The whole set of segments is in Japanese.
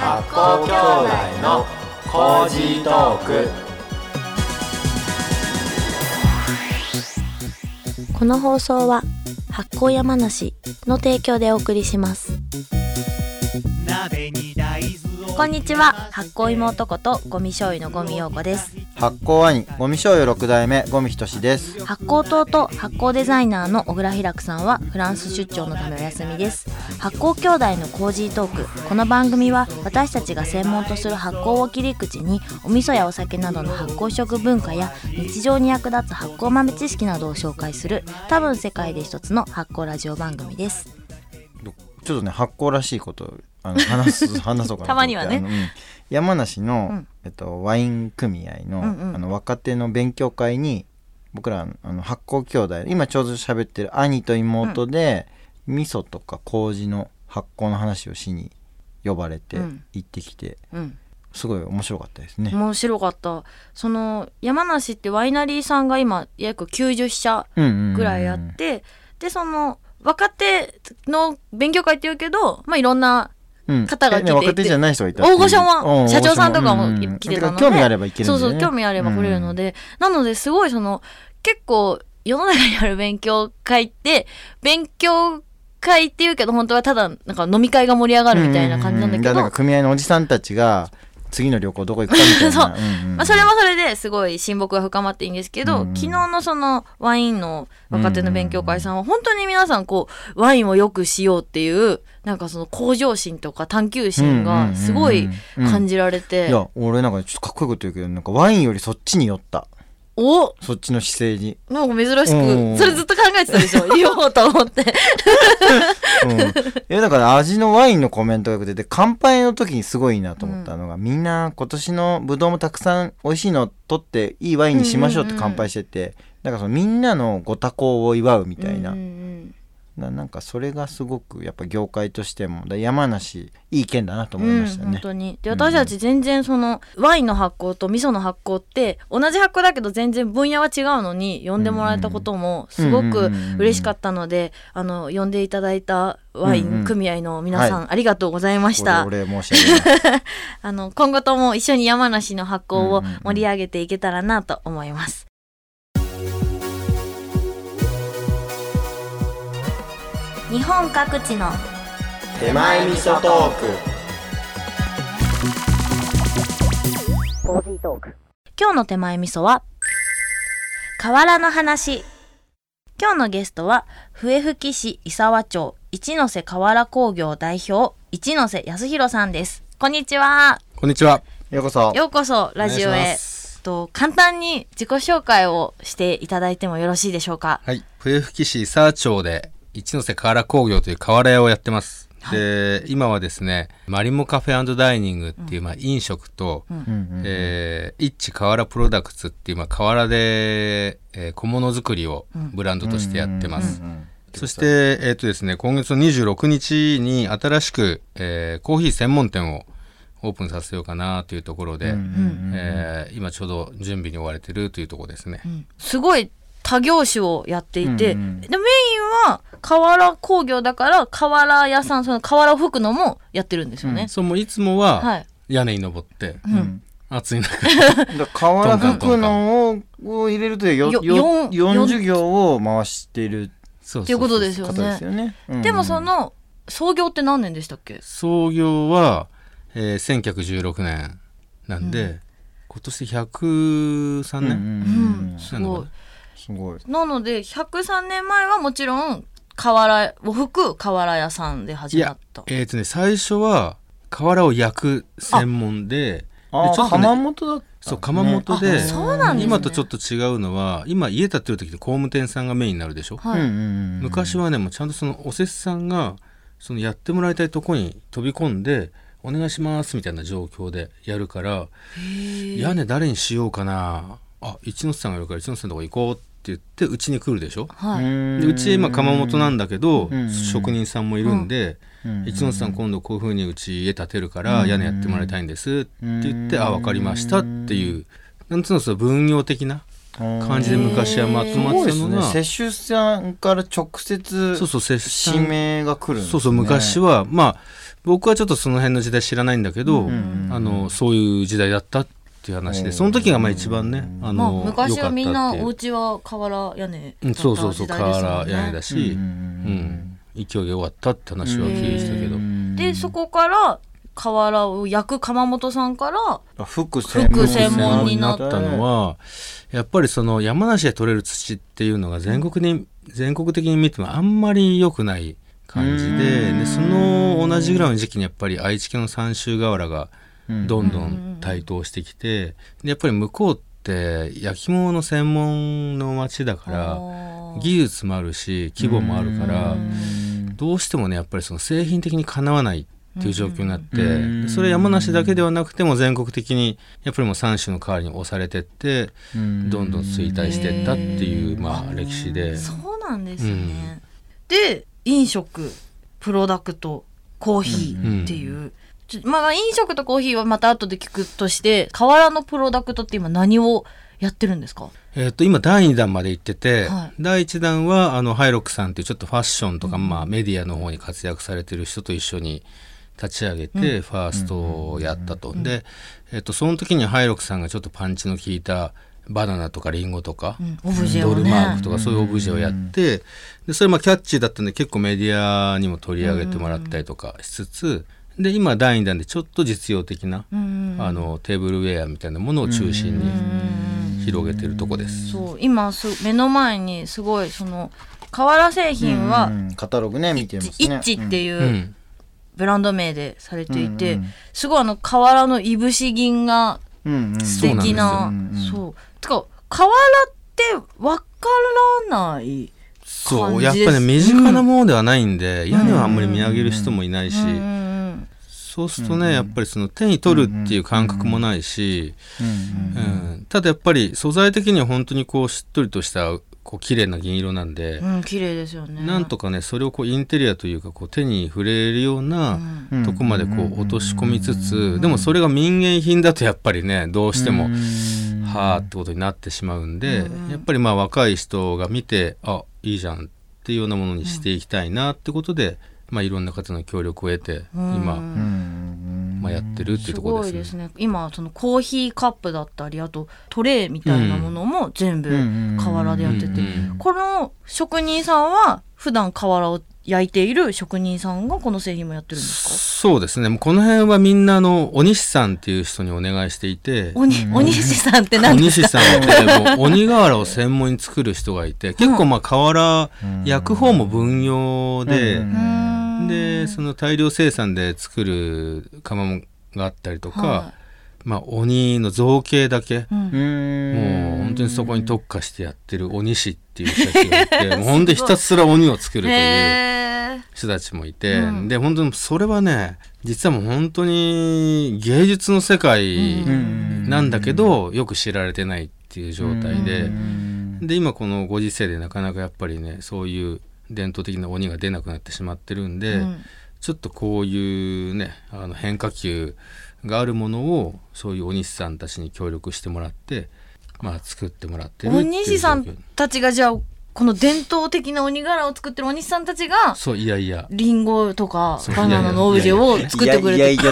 発酵兄弟のコージートーク。 この放送は発酵山梨の提供でお送りします。こんにちは、発酵妹ことゴミ醤油のゴミ陽子です。 発酵兄ゴミ醤油6代目ゴミひとしです。 発酵糖と発酵デザイナーの小倉ひらくさんはフランス出張のためお休みです。発酵兄弟のコージートーク。この番組は私たちが専門とする発酵を切り口にお味噌やお酒などの発酵食文化や日常に役立つ発酵豆知識などを紹介する多分世界で一つの発酵ラジオ番組です。 ちょっとね、発酵らしいこと話そうかなとたまにはね、 山梨の、ワイン組合の、若手の勉強会に僕ら発酵兄弟、今ちょうど喋ってる兄と妹で、味噌とか麹の発酵の話をしに呼ばれて行ってきて、すごい面白かったですね。 面白かった。その山梨ってワイナリーさんが今約90社ぐらいあって、でその若手の勉強会って言うけど、いろんな方が来ていて、 若手じゃない人がいた。 大御所も社長さんとかも来てたので、 興味あればいけるんでね。 そう興味あれば来れるので、なのですごいその結構世の中にある勉強会って勉強会って言うけど本当はただなんか飲み会が盛り上がるみたいな感じなんだけど、 なんか組合のおじさんたちが次の旅行どこ行くかみたいなそう、それもそれですごい親睦が深まっていいんですけど、昨日のそのワインの若手の勉強会さんは本当に皆さんこうワインをよくしようっていうなんかその向上心とか探求心がすごい感じられて、 いや俺なんかちょっとかっこいいこと言うけど、なんかワインよりそっちに寄った。そっちの姿勢になんか珍しく、それずっと考えてたでしょ言おうと思ってだから味のワインのコメントがよく出て、乾杯の時にすごいなと思ったのが、みんな今年のブドウもたくさん美味しいのを取っていいワインにしましょうって乾杯してて、なんかそのみんなのご多幸を祝うみたいな、なんかそれがすごくやっぱ業界としても山梨いい県だなと思いましたね。 本当に。で私たち全然そのワインの発酵と味噌の発酵って同じ発酵だけど全然分野は違うのに呼んでもらえたこともすごく嬉しかったので、呼んでいただいたワイン組合の皆さん、ありがとうございました。 お礼申し上げます今後とも一緒に山梨の発酵を盛り上げていけたらなと思います。日本各地の手前味噌トーク。 今日の手前味噌は河原の話。今日のゲストは笛吹市伊沢町一ノ瀬河原工業代表一ノ瀬康弘さんです。こんにちは。 こんにちは。 ようこそ。 ようこそラジオへ。簡単に自己紹介をしていただいてもよろしいでしょうか。 はい、笛吹市伊沢町で一ノ瀬河原工業という瓦屋をやってます。で、今はですね、マリモカフェ&ダイニングっていう飲食と、イッチ瓦プロダクツっていう瓦で、小物作りをブランドとしてやってます。そしてですね、今月の26日に新しく、コーヒー専門店をオープンさせようかなというところで、今ちょうど準備に追われてるというところですね。 すごい他業種をやっていて、でメインは瓦工業だから瓦屋さん、その瓦を吹くのもやってるんですよね。 そう、もういつもは屋根に登って、暑い中瓦吹くのを入れると40行を回しているっていうことですよね。でもその創業って何年でしたっけ？ 創業は、1916年なんで、今年103年、 すごい。なので103年前はもちろん瓦を吹く瓦屋さんで始まった。 最初は瓦を焼く専門で、 窯元だった、ね。 そう、窯元で、 そうなんですね。 今とちょっと違うのは、今家建てる時って工務店さんがメインになるでしょ。昔はね、もうちゃんとそのお施主さんがそのやってもらいたいとこに飛び込んでお願いしますみたいな状況でやるから、屋根誰にしようかな、一ノ瀬さんがいるから一ノ瀬さんのとこ行こうって言ってうちに来るでしょ。でうち今窯元なんだけど、職人さんもいるんで、一ノ瀬さん今度こういう風にうち家建てるから屋根やってもらいたいんですって言って、分かりましたっていう、なんつうの、その分業的な感じで昔はまとまってたのが、 摂取さんから直接指名が来るんですね。 そう昔は僕はちょっとその辺の時代知らないんだけど、そういう時代だったっていう話で、その時が一番ね昔はみんなお家は瓦屋根だった時代ですもんね。そう瓦屋根だし、勢いが終わったって話は聞いてたけど、 でそこから瓦を焼く窯元さんから服専門になったのは、やっぱりその山梨で採れる土っていうのが全国的に見てもあんまり良くない感じで、その同じぐらいの時期にやっぱり愛知県の三州瓦がどんどん台頭してきて、でやっぱり向こうって焼き物の専門の町だから技術もあるし規模もあるから、どうしてもねやっぱりその製品的にかなわないっていう状況になって、それ山梨だけではなくても全国的にやっぱりもう三種の代わりに押されてってどんどん衰退していったっていう歴史で。 そうなんですね、で飲食プロダクトコーヒーっていう、飲食とコーヒーはまた後で聞くとして、瓦のプロダクトって今何をやってるんですか？ 今第2弾まで行ってて、第1弾はハイロックさんっていうちょっとファッションとか、メディアの方に活躍されてる人と一緒に立ち上げてファーストをやったと。で、その時にハイロックさんがちょっとパンチの効いたバナナとかリンゴとか、 オブジェをね、 ドルマークとかそういうオブジェをやって、でそれキャッチーだったんで結構メディアにも取り上げてもらったりとかしつつ、で今第2弾でちょっと実用的な、テーブルウェアみたいなものを中心に広げてるとこです。 そう今目の前にすごいその瓦製品はカタログね見てますね。 イッチっていうブランド名でされていて、すごい瓦のいぶし銀が素敵な、てか瓦ってわからない感じです。 やっぱりね身近なものではないんで、屋根はあんまり見上げる人もいないし、そうするとねやっぱりその手に取るっていう感覚もないし、ただやっぱり素材的には本当にしっとりとした綺麗な銀色なんで、 綺麗ですよね。 なんとかねそれをインテリアというか手に触れるようなとこまで落とし込みつつ、でもそれが民芸品だとやっぱりねどうしてもはーってことになってしまうんで、やっぱり若い人が見ていいじゃんっていうようなものにしていきたいなってことで、いろんな方の協力を得て今、やってるっていうところですね。 すごいですね。今そのコーヒーカップだったりあとトレイみたいなものも全部瓦でやってて、この職人さんは普段瓦を焼いている職人さんがこの製品もやってるんですか？ そうですね。この辺はみんなお西さんっていう人にお願いしていて、 お西さんって何ですか？ お西さんってもう鬼瓦を専門に作る人がいて、結構瓦焼く方も分業で、でその大量生産で作る窯があったりとか、鬼の造形だけ、もう本当にそこに特化してやってる鬼師っていう人たちがいてもう本当にひたすら鬼を作るという人たちもいて、で本当にそれはね実はもう本当に芸術の世界なんだけど、よく知られてないっていう状態で、今このご時世でなかなかやっぱりねそういう伝統的な鬼が出なくなってしまってるんで、ちょっとこういうね変化球があるものをそういうお西さんたちに協力してもらって、作ってもらってるっていう。 お西さんたちがじゃあこの伝統的な鬼柄を作ってるお西さんたちがリンゴとかバナナのオブジェを作ってくれて、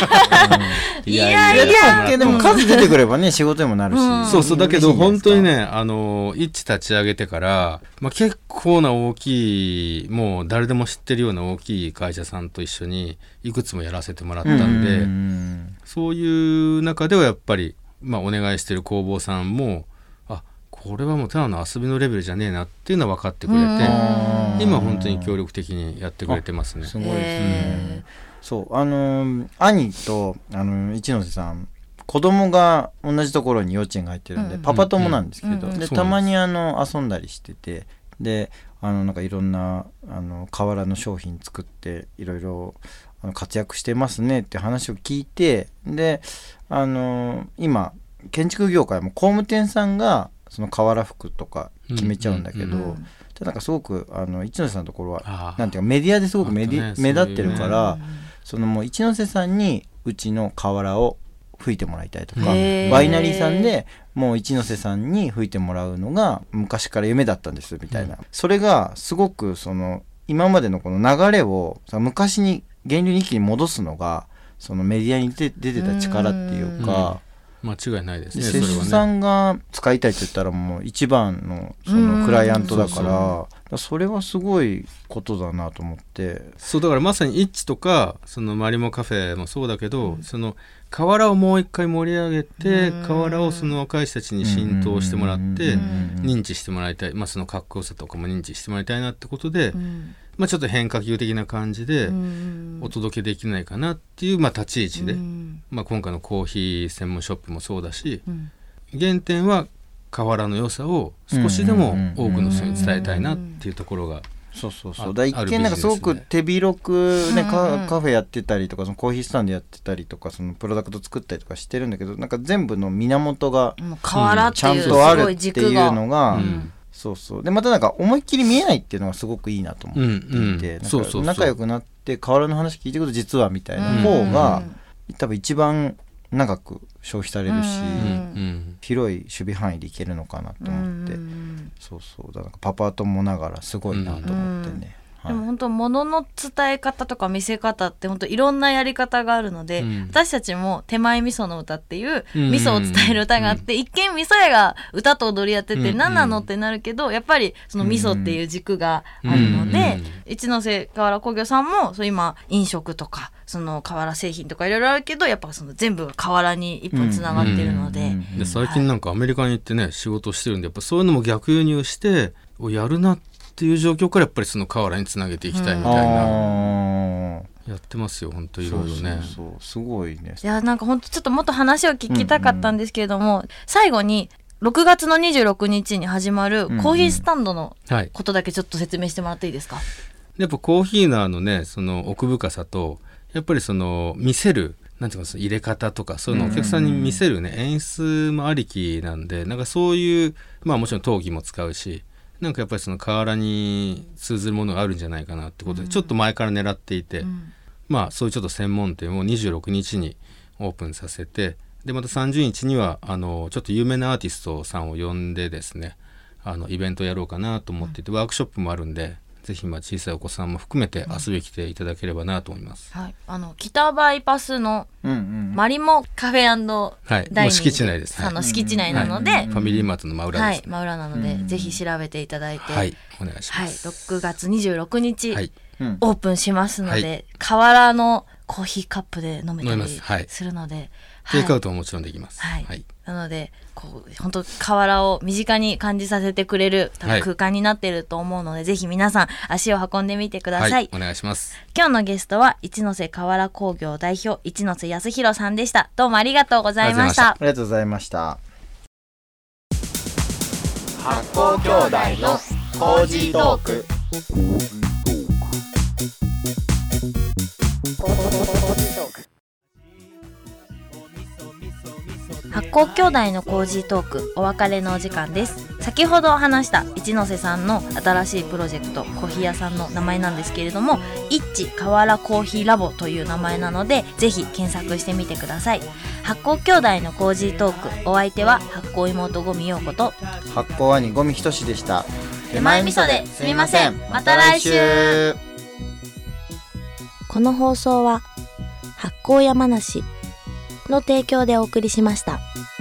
でも数出てくればね仕事にもなるし、 そうだけど本当にね一致立ち上げてから、結構な大きいもう誰でも知ってるような大きい会社さんと一緒にいくつもやらせてもらったんで、そういう中ではやっぱりお願いしてる工房さんもこれはもうただの遊びのレベルじゃねえなっていうのは分かってくれて、今本当に協力的にやってくれてますね。 すごいですね。そう兄と一ノ瀬さん子供が同じところに幼稚園が入ってるんで、パパ友なんですけど、でたまに遊んだりしてて、でなんかいろんな瓦の商品作っていろいろ活躍してますねって話を聞いて、で今建築業界も工務店さんがその瓦服とか決めちゃうんだけど、なんかすごく一ノ瀬さんのところはなんていうかメディアですごく目立ってるから、そのもう一ノ瀬さんにうちの瓦を吹いてもらいたいとか、 へーワイナリーさんでもう一ノ瀬さんに吹いてもらうのが昔から夢だったんですみたいな、それがすごくその今までのこの流れを昔に源流に一気に戻すのがそのメディアに出てた力っていうか、 間違いないですね。 セシさんが使いたいって言ったらもう一番のそのクライアントだからそれはすごいことだなと思って。 そうだからまさにイッチとかそのマリモカフェもそうだけど、その河原をもう一回盛り上げて、河原をその若い人たちに浸透してもらって認知してもらいたい、そのかっこよさとかも認知してもらいたいなってことで、ちょっと変化球的な感じでお届けできないかなっていう、立ち位置で、今回のコーヒー専門ショップもそうだし、原点は河原の良さを少しでも多くの人に伝えたいなっていうところが、 そうだ一見なんかすごく手広くね、カフェやってたりとかそのコーヒースタンドやってたりとかそのプロダクト作ったりとかしてるんだけど、なんか全部の源がちゃんとあるっていうのが、そうでまたなんか思いっきり見えないっていうのがすごごくいいなと思っていて、仲良くなって河原の話聞いてくると実はみたいな方が多分一番長く消費されるし、広い守備範囲でいけるのかなと思って、だからパパ友ながらすごいなと思ってね。 でも本当物の伝え方とか見せ方って本当いろんなやり方があるので、私たちも手前味噌の歌っていう味噌を伝える歌があって、一見味噌屋が歌と踊りやってて何なのってなるけど、やっぱりその味噌っていう軸があるので、一ノ瀬河原工業さんもそう今飲食とかその河原製品とかいろいろあるけど、やっぱその全部が河原に一本つながってるので、 で最近なんかアメリカに行ってね仕事してるんで、やっぱそういうのも逆輸入してやるなっていう状況からやっぱりその河原につなげていきたいみたいな、やってますよ本当いろいろね。 すごいね。 いやなんか本当ちょっともっと話を聞きたかったんですけれども、最後に6月の26日に始まるコーヒースタンドのことだけちょっと説明してもらっていいですか？ やっぱコーヒーのねその奥深さとやっぱりその見せるなんていうか入れ方とかそういうのをお客さんに見せるね、演出もありきなんで、なんかそういうもちろん陶器も使うし、なんかやっぱりその河原に通ずるものがあるんじゃないかなってことで、ちょっと前から狙っていて、そういうちょっと専門店を26日にオープンさせて、でまた30日にはちょっと有名なアーティストさんを呼んでですねイベントやろうかなと思っていて、ワークショップもあるんでぜひ小さいお子さんも含めて遊びに来ていただければなと思います、 北バイパスのマリモカフェ&ダイニング、 もう敷地内です、 の敷地内なので、 ファミリーマートの真裏です、 真裏なので、ぜひ調べていただいて、 お願いします、 6月26日、オープンしますので、河原のコーヒーカップで飲めたりするので、 テイクアウトももちろんできます、 なので本当河原を身近に感じさせてくれる空間になっていると思うので、ぜひ皆さん足を運んでみてください、 お願いします。 今日のゲストは一ノ瀬河原工業代表一ノ瀬康弘さんでした。どうもありがとうございました。 ありがとうございました。 発酵兄弟のコージートーク。 発酵兄弟のコージートーク、お別れのお時間です。先ほど話した一ノ瀬さんの新しいプロジェクト、コーヒー屋さんの名前なんですけれども、イッチ河原コーヒーラボという名前なので、ぜひ検索してみてください。発酵兄弟のコージートーク、お相手は発酵妹五味陽子と発酵兄五味仁でした。 手前味噌ですみません。また来週。この放送は発酵山梨の提供でお送りしました。